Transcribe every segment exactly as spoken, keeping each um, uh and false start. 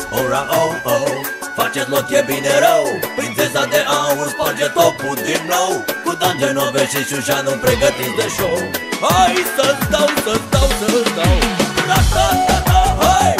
ora, oh, oh. Faceți loc, e bine rău. Prințesa de aur sparge topul din nou. Cu Dangenove și Șușanu pregătiți de show. Hai să-ți dau, să-ți dau, să-ți dau. Ra-ta-ta-ta, hai!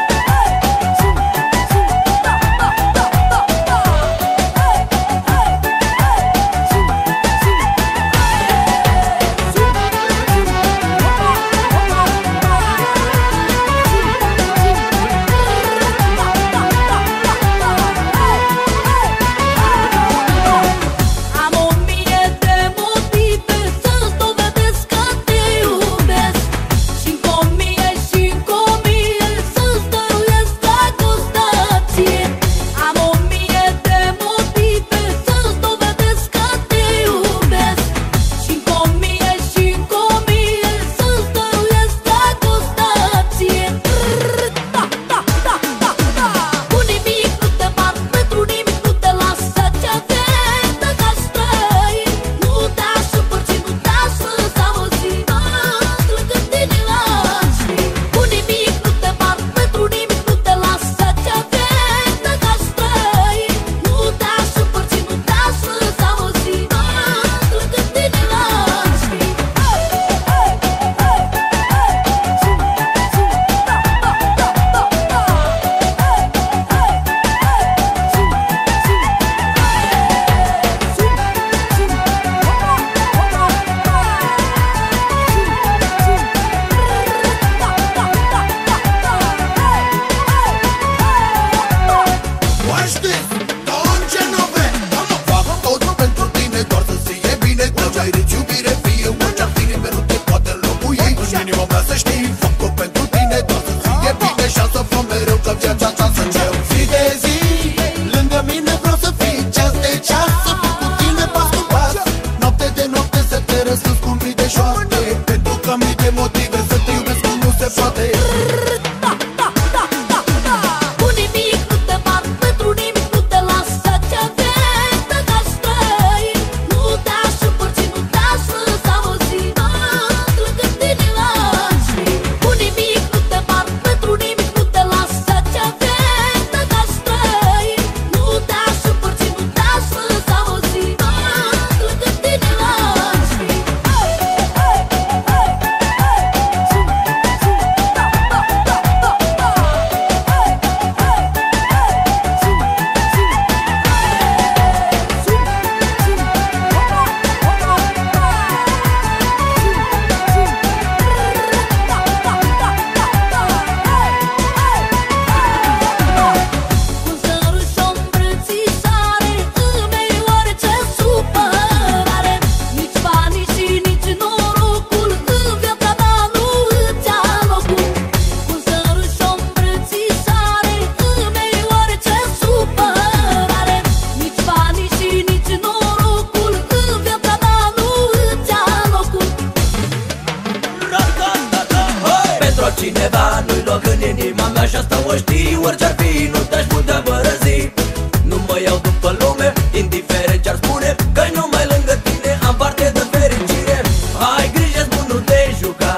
Cineva nu-i loc în inima mea și asta o știi. Orice-ar fi, nu te-aș putea părăsi. Nu mă iau după lume, indiferent ce-ar spune, că-i numai lângă tine am parte de fericire. Ai grijă, spun, nu te juca,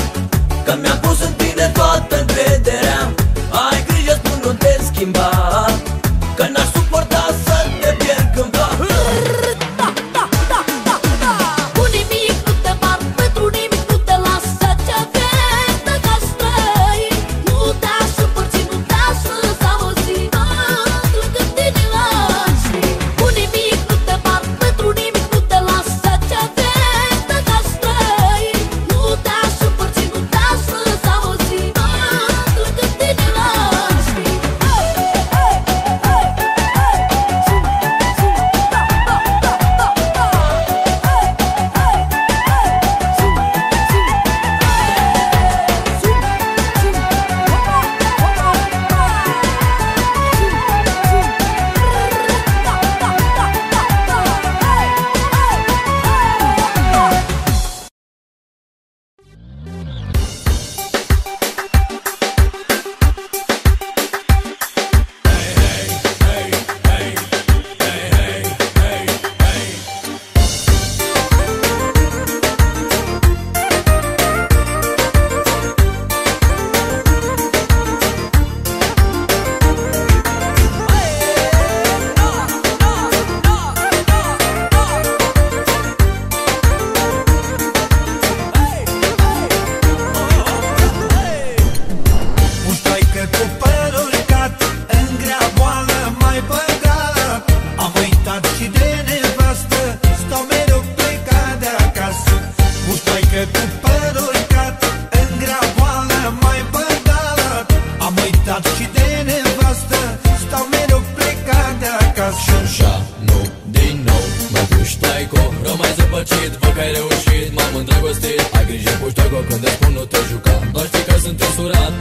că mi-am pus în tine toată încrederea. Ai grijă, spun, nu te schimba, că n-aș suporta să te pierd cândva. Nu te-aș împărți, nu te-aș lăsa o zi.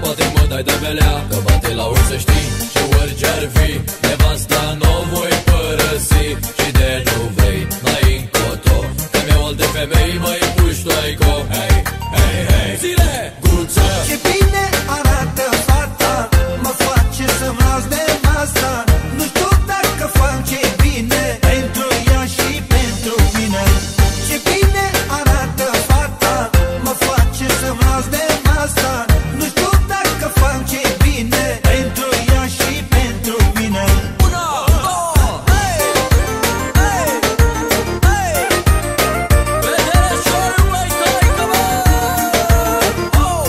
poate mă dai de belea, că bate la ori să știi. Și orice-ar fi, nevasta n-o voi părăsi. Și de nu vrei, n-ai încotro, că mi-au alte femei mai puștoico. Hei, hei, hei, zile, guță. Ce bine arată fata, mă face să-mi las de masa. Nu știu dacă fac ce bine pentru ea și pentru mine. Ce bine arată fata, mă face să-mi las de masa. Nu știu dacă fac ce bine pentru ea și pentru mine. Una, două, hei, hei, hei. Vedere și-ori mai tăi, că mă. Oh, oh.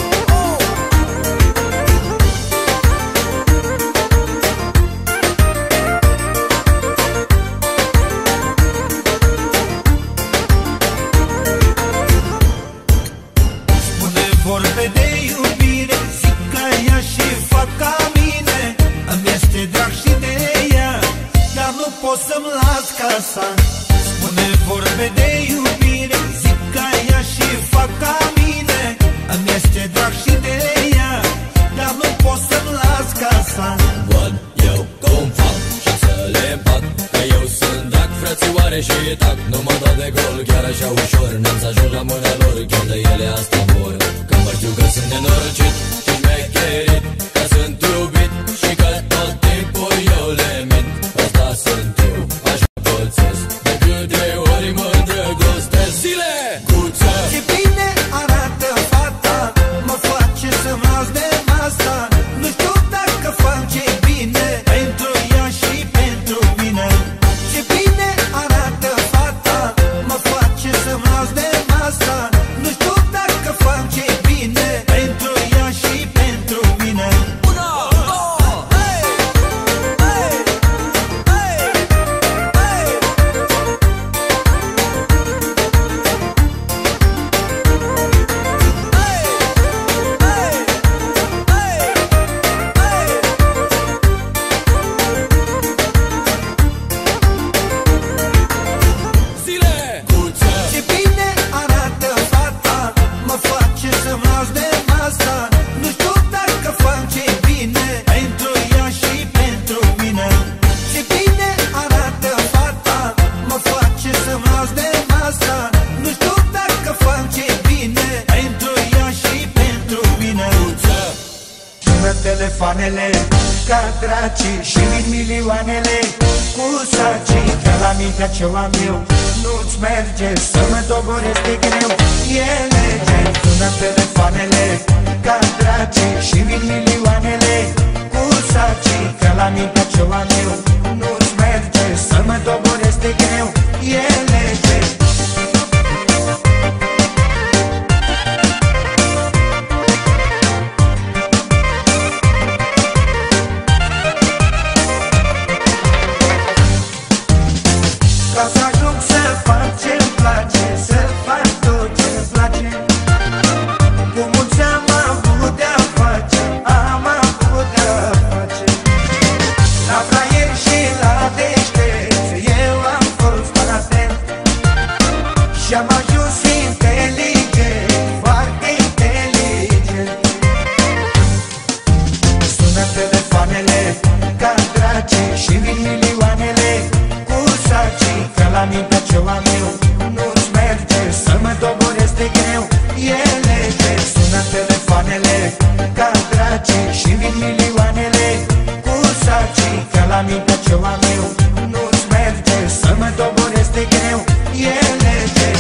Spune vorbe de iubire, zic ca ea și fac ca mine. Îmi este drag și de ea, dar nu pot să-mi las casa. Spune vorbe de iubire, zic ca ea și fac ca mine. Îmi este drag și de ea, dar nu pot să-mi las casa. Văd eu cum fac și să le împat, că eu sunt drac, frățioare și tac. Nu mă dau de gol chiar așa ușor, n-am să ajung la mâna lor, chiar de ele asta vor. Că mă știu că sunt nenorocit și șmecherit, că sunt iubit și că tot timpul eu le mint. Asta sunt eu, așa pățesc, de câte ori mă îndrăgostesc. Zile, guță. Ce bine arată fata, mă face să-mi las de masa. Nu știu dacă fac ce bine pentru ea și pentru mine. Ce bine arată fata, mă face să-mi las de masa. Nu știu dacă fac ce bine pentru ea și pentru mine. Una, două, hei, hei, hei, hei. Zile, guță. Ce bine arată fata, mă face să-mi las de masa. Nu știu dacă fac ce bine pentru ea și pentru mine. Ce bine arată fata, mă face să-mi las de masa. Nu știu dacă fac ce bine pentru ea și pentru mine. Sună telefoanele ca dracii și vin milioanele cu sacii, că la mintea ce am eu nu-ți merge, să mă doboresc de greu. E lege. Sună telefoanele ca dracii și vin milioanele cu sacii, că la mintea ce am eu nu-ți merge, să mă doboresc de greu. E lege. Ca să ajung să fac ce-mi place, să fac tot ce-mi place. Cu mulți am avut de-a face, am avut de-a face. La fraier și la deștept, eu am fost atent. Și am ajuns inteligent, foarte inteligent. Sună telefoanele ca dracii și vin milioanele cu sacii, că la mintea ce am eu nu-ți merge, să mă doboresc de greu. E lege. Sună telefoanele ca dracii și vin milioanele cu sacii, că la mintea ce am eu nu-ți merge, să mă doboresc de greu. E lege.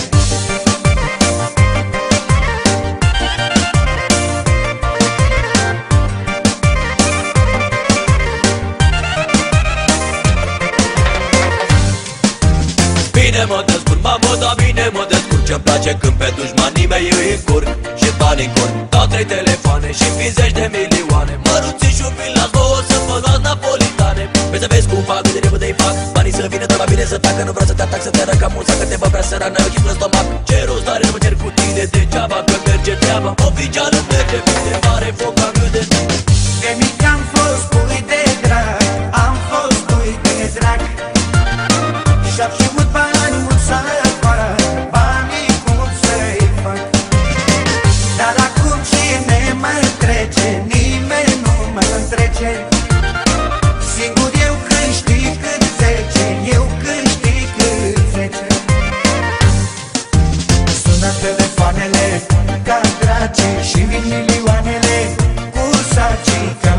Bine mă descurc, mamă, da bine mă descurc. Ce-mi place când pe dușmanii mei îi încurc și bani încurc. Dau trei telefoane și fi zeci de milioane. Măruții și un fil la două să mă luați napolitane. Vrei să vezi cum fac, cât de repede-i fac. Banii să vină de la bine să tacă. Nu vreau să te atac, să te răc ca mulța, că te vă prea sărană, ochii în stomac. Ce rost are să mă cer cu tine degeaba, că merge treaba. Oficial îmi merge, de mare foc am de tine. De mic am fost pui de drag, am fost pui de drag. Și-am știut bani mult să fac, banii cum să-i fac. Dar acum cine mă trece, nimeni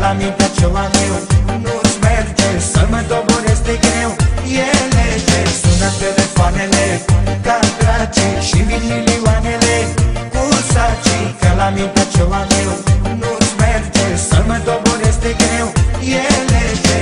la mintea ce-o am eu nu-ți merge, să mă doboresc de greu. E lege, sună telefoanele ca dracii și vin milioanele cu sacii. Că la mintea ce-o am eu nu-ți merge, să mă doboresc de greu. E lege.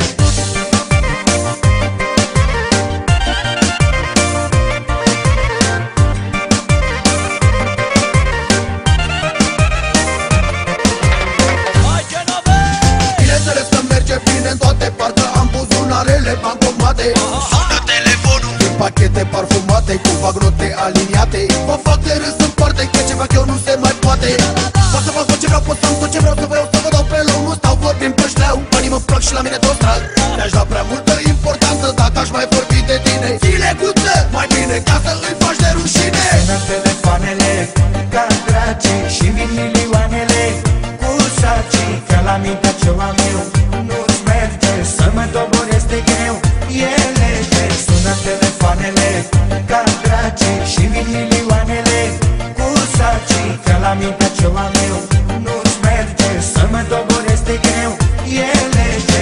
În toate partea am buzunarele bancomate. Sună telefonul din pachete parfumate cu bagnote aliniate. Mă fac de râs în parte că ce fac eu nu se mai poate. Pot să fac tot ce vreau, pot să am tot ce vreau, să vreau să vă dau pe loc. Nu stau vorbim pe șleau, banii mă plac și la mine tot trag. Mi-aș da prea multă importanță dacă aș mai vorbi de tine. Zile guță, mai bine ca să îi faci de rușine. Sună telefoanele ca dracii și vin milioanele cu sacii. Că la mintea ce-o am eu nu-ți merge, să mă doboresc de greu. E lege, sună telefoanele ca dracii și vin milioanele cu sacii. Că la mintea ce-o am eu nu-ți merge, să mă doboresc de greu. E lege.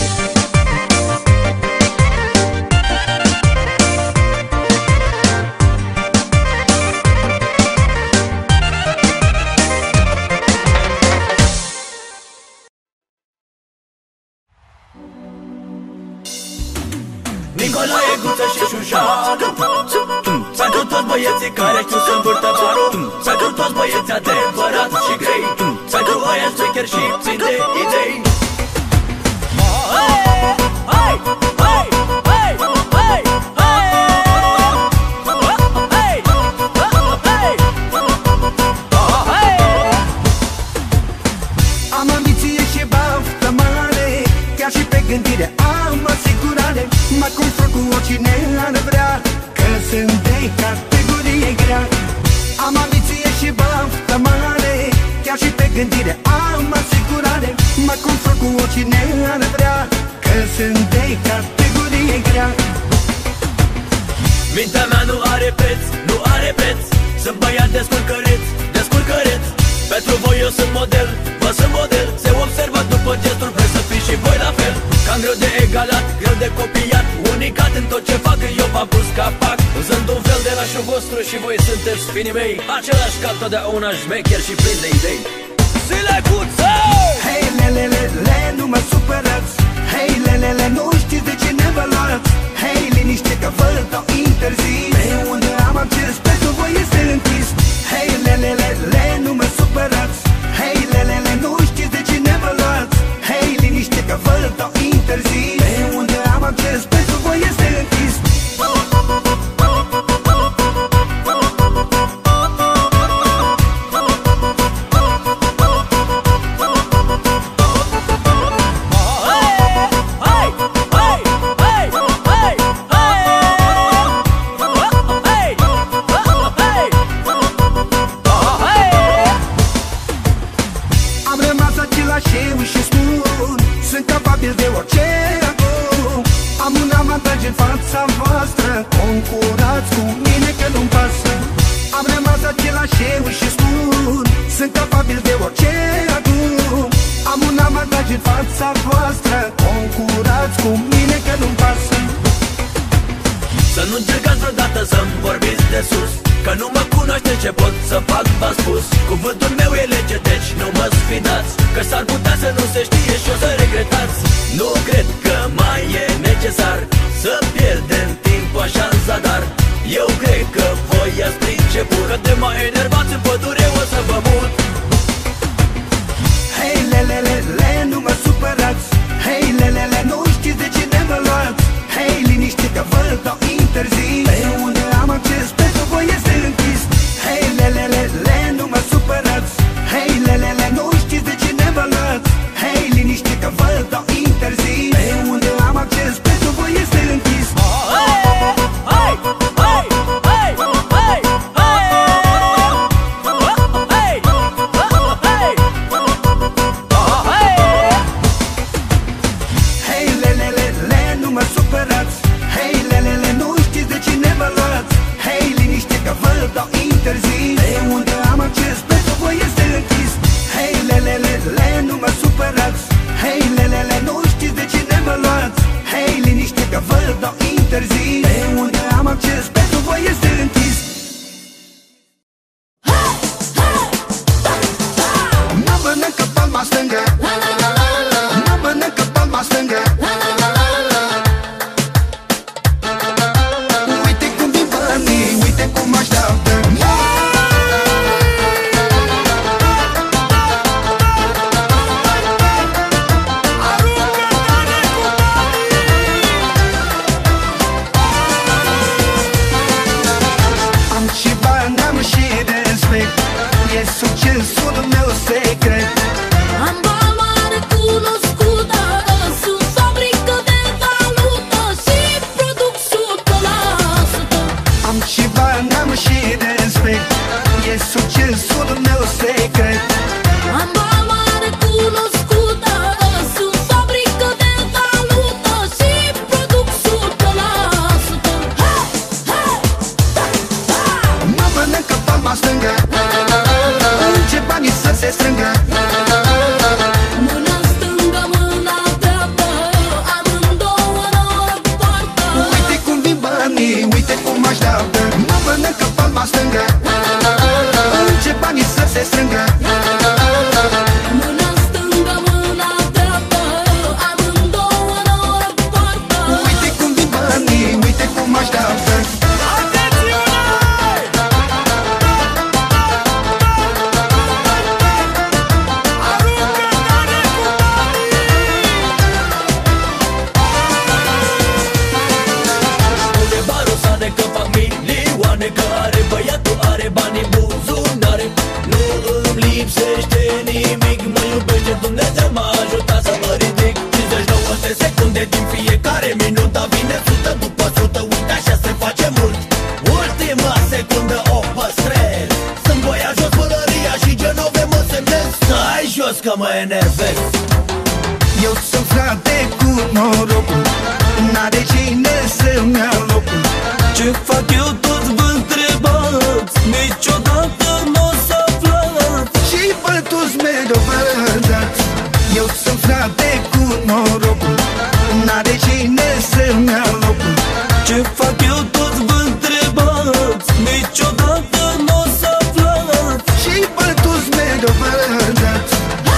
Nicolae, Guță și Șușanu, pentru toți băieții care știu să învârtă barul, pentru toți băieții adevărați și grei, pentru ăia șmecheri și țin de idei. Hai, hai, hai, hai, hai, hai. Am ambiție și baftă mare, chiar și pe gândire am asigurare. Mă confrunt cu oricine ar vrea, că sunt de categorie grea. Am ambiție și baftă mare, chiar și pe gândire am asigurare. Mă confrunt cu oricine ar vrea, că sunt de categorie grea. Mintea mea nu are preț, nu are preț. Sunt băiat descurcăreț, descurcăreț. Pentru voi eu sunt model, vă sunt model. Se observă după gestul, vreți să fiți și voi la fel. Cam greu de egalat, greu de copiat. Unicat în tot ce fac, eu v-am pus capac. Sunt un fel de lașul vostru și voi sunteți finii mei. Același ca totdeauna șmecher și plin de idei. Zile Guță! Hei, lelele, le, nu mă supărați. Hei, lelele, nu știți de ce ne vă luați. Hei, liniște că vă dau interzis. Pe unde am acces, pentru voi este închis. Hei, lelele, le, nu mă supărați. Hei, lelele, nu știți de ce ne vă luați. Hei, liniște că vă dau interzis. Pe unde am acces, pentru voi este închis. Și spun, sunt capabil de orice acum. Am un avantaj în fața voastră, concurați cu mine că nu-mi pasă. Am rămas același eu și spun, sunt capabil de orice acum. Am un avantaj în fața voastră, concurați cu mine că nu-mi pasă. Să nu încercați vreodată să-mi vorbiți de sus, că nu mă cunoaște ce pot să fac, v-am spus. Cuvântul meu e lege, deci nu mă sfidați, că s-ar putea să nu se știe și o să regretați. Nu cred că mai e necesar să pierdem timpul așa în zadar. Eu cred că voi ați priceput, că de mai enervați în pădure o să vă mut. Hei, lelele, le, nu mă supărați. Hei, lelele, nu știți de ce ne vă luați. Hei, liniște că vă dau interzis. Pe unde am acces, pentru voi este închis. Hei, lelele, le, nu mă supărați. Hei, lelele, nu știți de ce ne vă luați. Hei, liniște că vă dau interzis. Pe unde am acces, pentru voi este închis. Hai, hai, hai, hai, hai, hai. că mă enervez. Eu sunt frate cu norocul, n-are cine să-mi ia locul. Ce fac eu tot vă întrebați, niciodată n-o să aflați. Și pe toți mereu vă dați. Eu sunt frate cu norocul, n-are cine să-mi ia locul. Ce fac eu tot vă întrebați, niciodată n-o să aflați. Și pe toți mereu vă dați.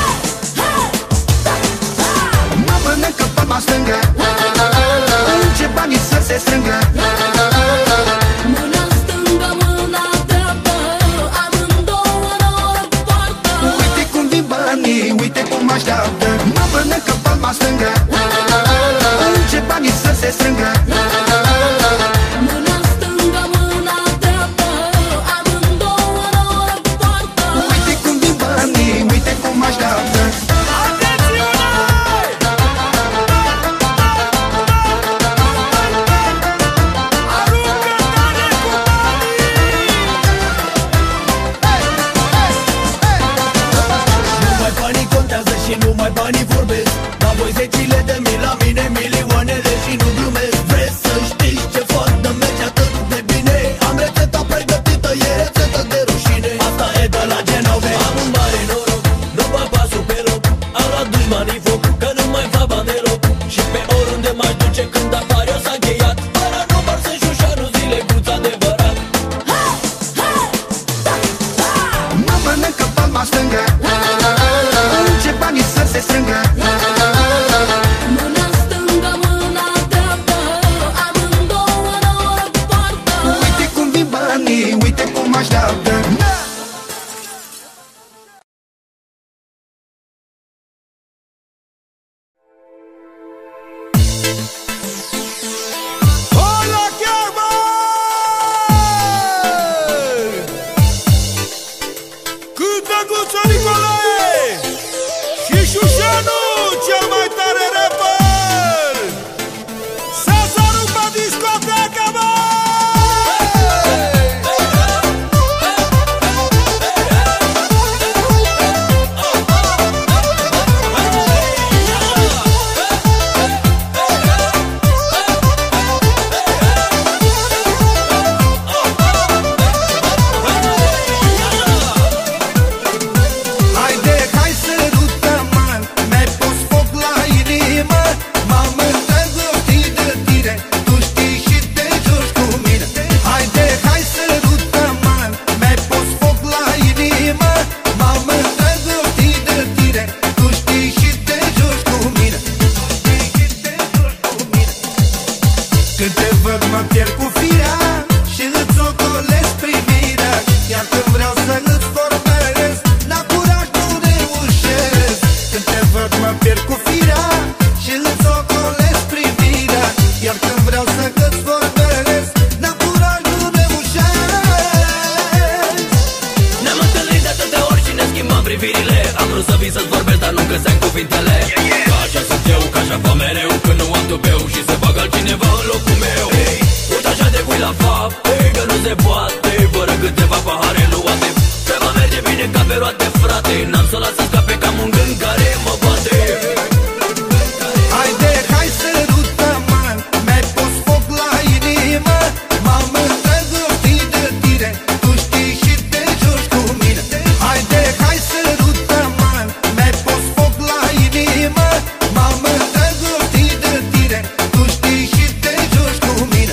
Mă mănâncă palma stângă, încep banii să se strângă. Mâna stângă, mâna dreaptă, amândouă în o poartă. Uite cum vin banii, uite cum așteaptă. Mă mănâncă palma stângă, încep banii să se strângă. Mâna stângă, mâna dreaptă, amândouă în o poartă. Uite cum vin banii, uite cum așteaptă. Numai banii contează și numai banii vorbesc. Dar voi zecile de mii, la mine milioanele și nu glumesc. Vreți să știți ce fac, de merge atât de bine. Am rețeta pregătită, e rețetă de rușine. Asta e de la Genove. Am un mare noroc, nu mă pasul pe loc. Am luat dușmanii foc, că nu mai fac bani deloc. Și pe oriunde m-aș duce când apar eu s-a încheiat. Fără număr sunt șușanu, zile guț adevărat. Mă mănâncă palma stângă, încep banii să se strângă. Mâna stângă, mâna dreaptă, amândouă în o poartă. Uite cum vin banii, uite cum așteaptă. Hola chiar, bă! Cântă Guță Nicolae și Șușanu, cel mai tare rapper. Să se rupă discoteca, bă! Haide, hai să rutăm-mă, mi-ai pus foc la inimă. M-am îndrăgostit de tine, tu știi și te joci cu mine. Haide, hai să rutăm-mă, mi-ai pus foc la inimă. M-am îndrăgostit de tine, tu știi și te joci cu mine. Când te văd mă pierd cu firea și îți ocolesc privirea. Iar când vreau să îți vorbesc, n-am curaj, nu reușesc. Când te văd mă pierd cu firea și îți ocolesc privirea. Iar când vreau să îți vorbesc, n-am curaj, nu reușesc. Ne-am întâlnit de atâtea ori și ne schimbam privirile. Am vrut să vin să-ți vorbesc, dar nu găseam cuvintele. Că așa sunt eu, că așa fac mereu. Când nu am tupeu și se bagă altcineva în locul meu. Ei, uite așa de pui la fapte, că nu se poate fără câteva pahare luate. Treaba merge bine ca pe roate, frate. N-am să las să scape ca un gând care mă bate. Haide, hai să rutăm-mă, mi-ai pus foc la inimă. M-am îndrăgostit de tine, tu știi și te joci cu mine. Haide, hai să rutăm-mă, mi-ai pus foc la inimă. M-am îndrăgostit de tine, tu știi și te joci cu mine.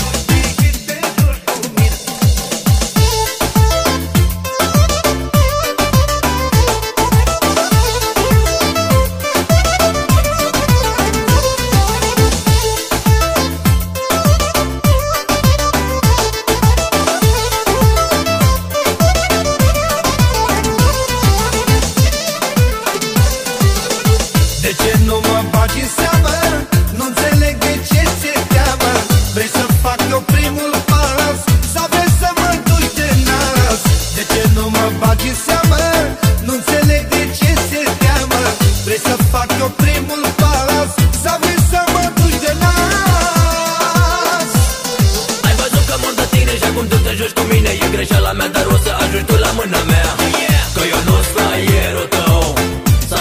De ce nu mă bagi în seamă? Nu înțeleg de ce ți-e teamă. Vrei să fac eu primul pas sau vrei să mă duci de nas? De ce nu mă bagi în seamă? Nu înțeleg de ce ți-e teamă. Vrei să fac eu primul pas sau vrei să mă duci de nas? Ai văzut că mor de tine și acum tu te joci cu mine. E greșeala mea, dar o să ajungi tu la mâna mea. Că eu nu-s fraierul tău. Să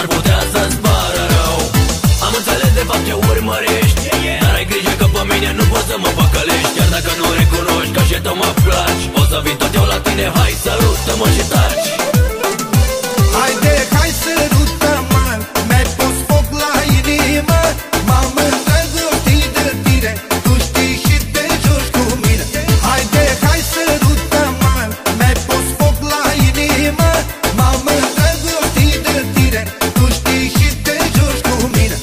Iată mă placi, o să vin tot eu la tine. Hai sărută-mă și taci. Haide, hai sărută-mă, mi-ai pus foc la inimă. M-am îndrăgostit de tine, tu știi și te joci cu mine. Haide, hai sărută-mă, mi-ai pus foc la inimă. M-am îndrăgostit de tine, tu știi și te joci cu mine.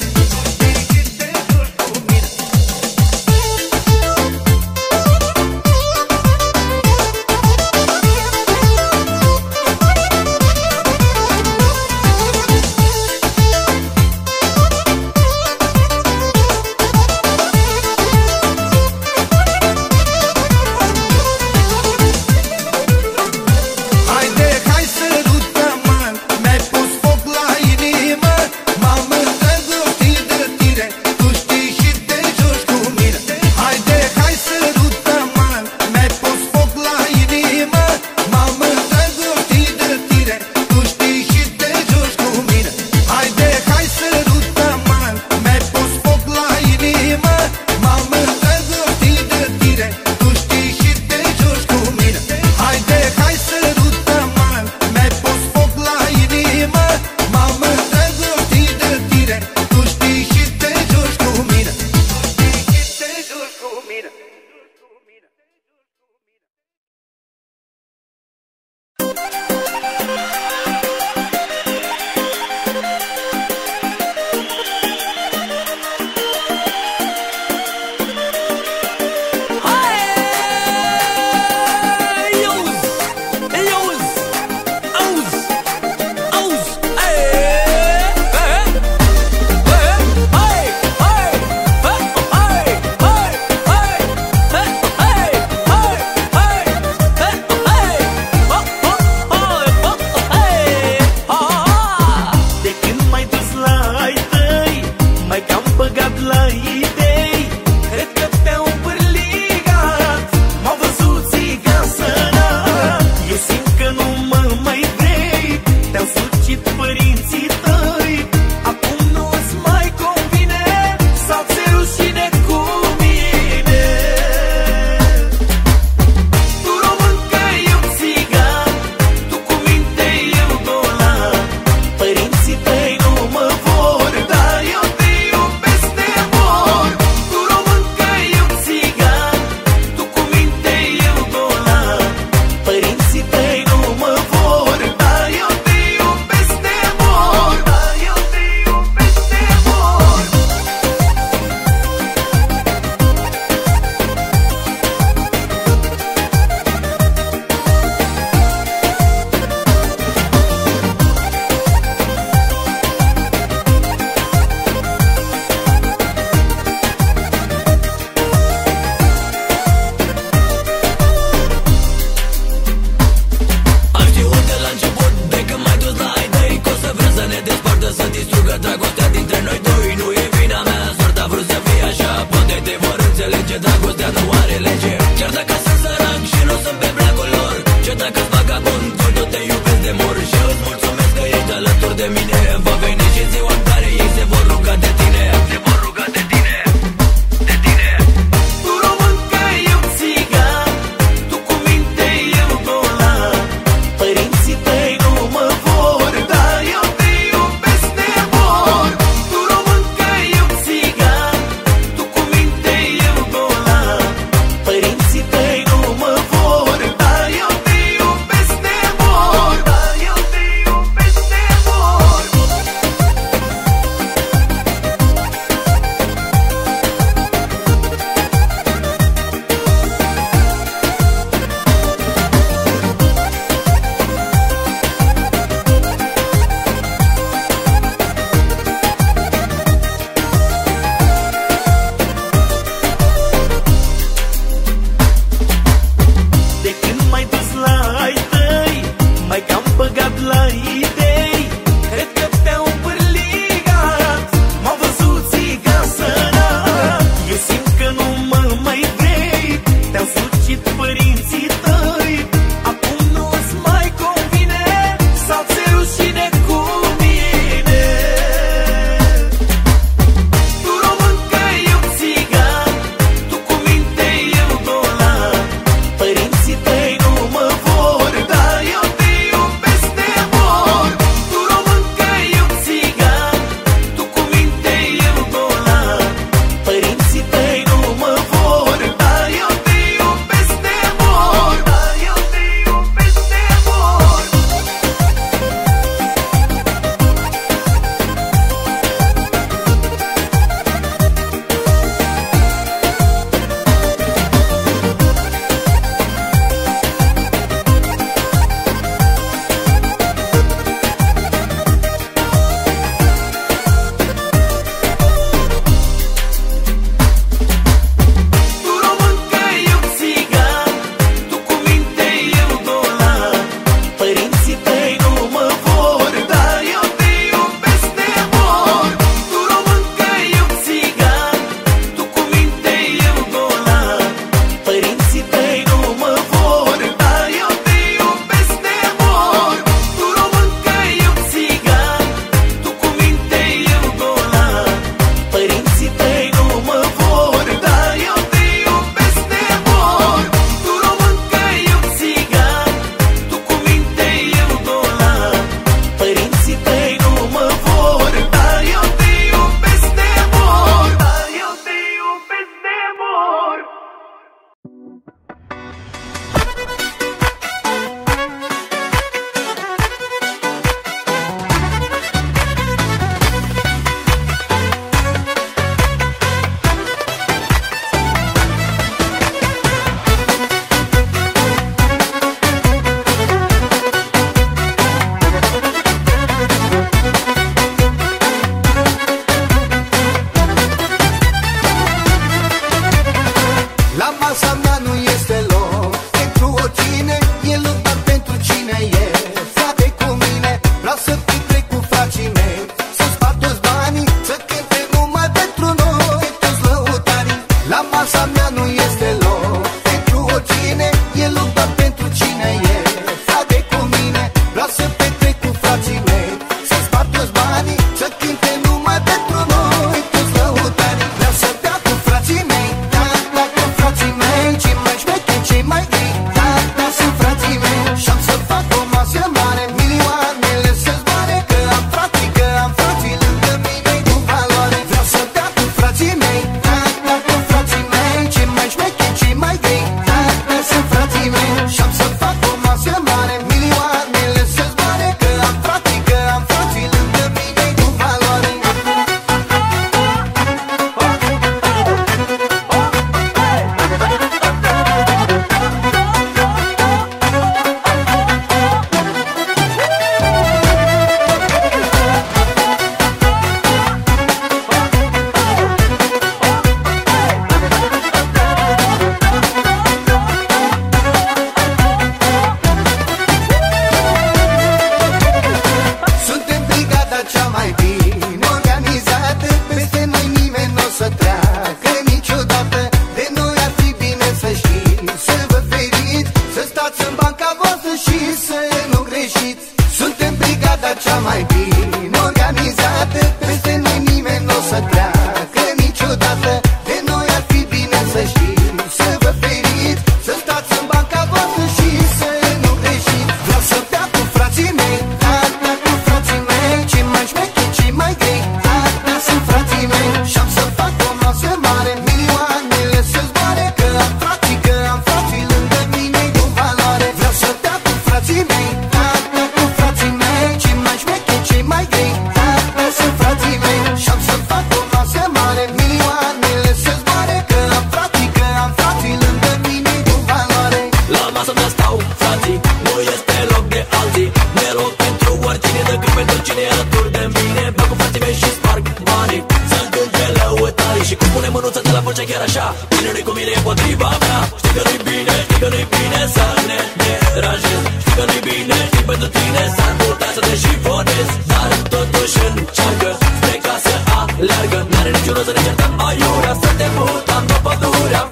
să treacă niciodată. De noi ar fi bine să știți, să vă feriți, să stați în banca voastră și să nu greșiți. Vreau să bea cu frații mei, da, da, cu frații mei, cei mai șmecheri, cei mai grei, da, da, sunt frații mei. Și-am să fac o masă mare, milioanele să zboare, că am frații, că am frații lângă mine de valoare. Vreau să bea cu frații mei, da, da, cu frații mei, cei mai șmecheri, cei mai grei, da, da, sunt frații mei. Și-am să fac o masă mare, milioanele să zboare, că am frații, că am frații lângă mine de valoare. La masă mea stau frații, nu este loc de alții. Nu e loc pentru oricine decât pentru cine e alături de mine. Beau cu frații mei și sparg banii, să-mi cânte lăutarii. Și cum pune mânuța de la voce chiar așa, cine nu-i cu mine e împotriva mea. Știi că nu-i bine, știi că nu-i bine să ne deranjezi. Știi că nu-i bine, știi pentru tine s-ar putea să te șifonezi. Dar totuși încearcă spre casă aleargă. N-are niciun rost să ne certăm aiurea, să te mutăm pe pădurea.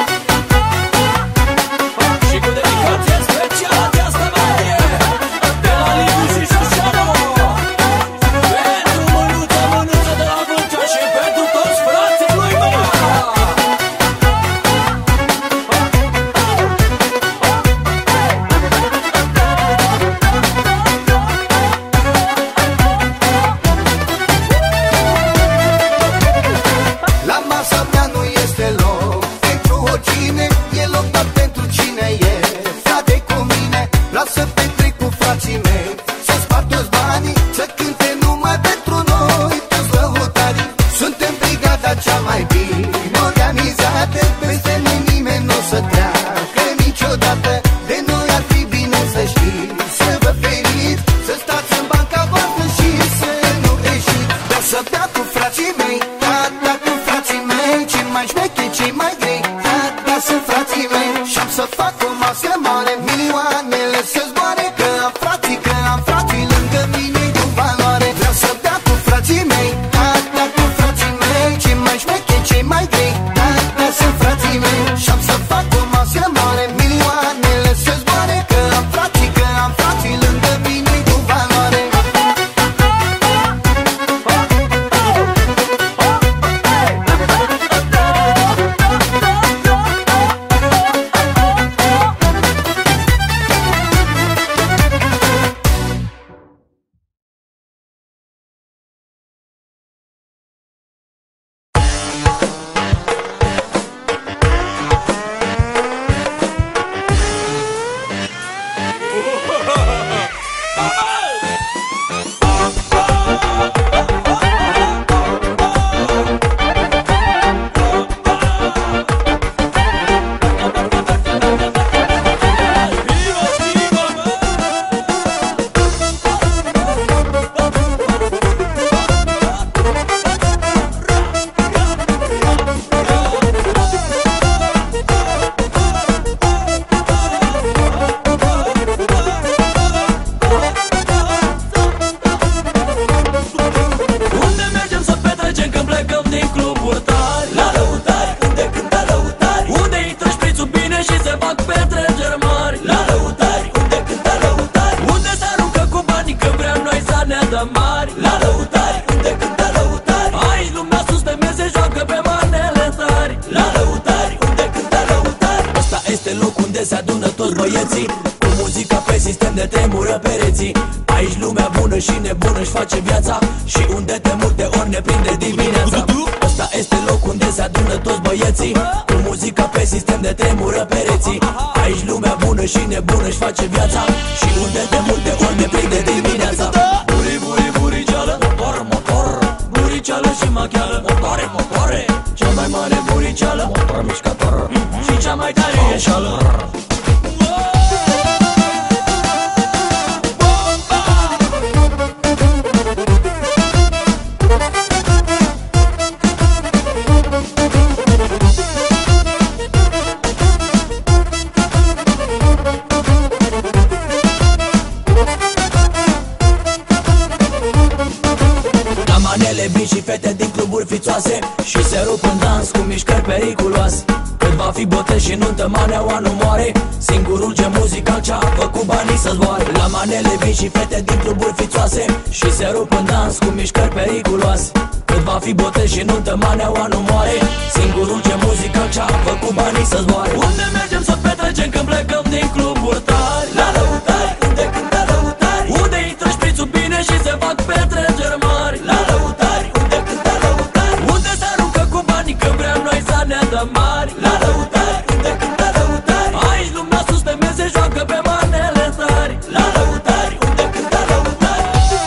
Și cu dedicație specială această melodie de la Liviu și Șușanu, pentru mânuța, mânuța de la Vâlcea și pentru toți frații lui mea. La masa mea nu este loc pentru oricine, e loc doar pentru cine e frate cu mine. Vreau să petrec cu frații mei, să spart toți banii, să cânte numai pentru noi toți lăutarii. Suntem brigada cea mai bine organizată, peste noi nimeni nu o să treacă niciodată. De noi ar fi bine să știți, să vă feriți, să stați în banca voastră și să nu greșiți. Vreau să bea cu frații mei, da, da, cu frații mei, cei mai șmecheri, cei mai grei, da, da, sunt frații mei. Și-am să fac o masă mare, milioanele să zboare, că am frații, că am frații lângă mine de valoare. Vreau să bea cu frații mei, da, da, cu frații mei, cei mai șmecheri, cei mai grei, da, da, sunt frații mei. Și-am să fac o masă mare, milioanele să zboare, că am frații, că am frații lângă mine de valoare. Unde mergem să petrecem când plecăm din cluburi tari? La lăutari, unde cântă lăutari, unde intră șprițul bine și se fac petreceri mari. La lăutari, unde cântă lăutari, unde se aruncă cu banii când vrem noi să ne dăm mari. La lăutari, unde cântă lăutari, aici lumea sus de mese joacă pe manele tari. La lăutari, unde cântă lăutari, ăsta este locul unde se adună toți băieții, cu muzica pe sistem de tremură pereții. Aici lumea bună și nebună își face viața, și unde de multe ori ne prinde dimineața. Ăsta este locul unde se adună toți băieții, cu muzica pe sistem de tremură pereții. Aici lumea bună și nebună își face viața, și unde de multe ori ne prinde dimineața. Buri, buri, buriceală, motor, motor, buriceală și machială, motoare, motoare. Cea mai mare buriceală, motor mișcător, și cea mai tare ieșală. Manele vin și fete din cluburi fițoase și se rup în dans cu mișcări periculoase. Când va fi botez și nuntă, maneaua nu moare, singurul gen muzical ce-a făcut banii să zboare. La manele vin și fete din cluburi fițoase și se rup în dans cu mișcări periculoase. Când va fi botez și nuntă, maneaua nu moare, singurul gen muzical ce-a făcut banii să zboare. Unde mergem să petrecem când plecăm din cluburi tari? La Lăutari, unde cântă lăutari, unde intră șprițul bine și se fac petreceri mari. La Lăutari, unde cântă lăutari, unde se aruncă cu banii când vrem noi să ne dăm mari. La Lăutari, unde cântă lăutari, aici lumea sus pe mese joacă pe manele tari. La Lăutari, unde cântă lăutari.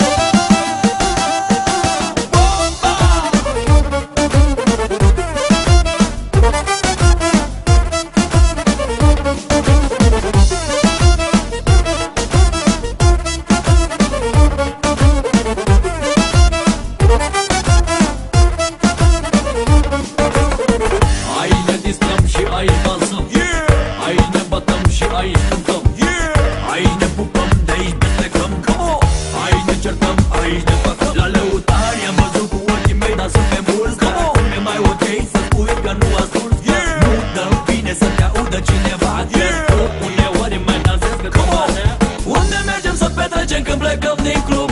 Aici ne distrăm și aici dansăm, yeah! Aici ne bătăm și aici cântăm, yeah! Aici ne pupăm, de aici petrecăm, aici ne certăm, aici ne păcăm. La Lăutari am văzut cu ochii mei, dar sunt pe mulți, dar acum e mai ok să spui că nu asculti, yeah! Nu dă bine să te audă cineva, yeah! Uneori mai dansez că cumva. Unde mergem să petrecem când plecăm din club?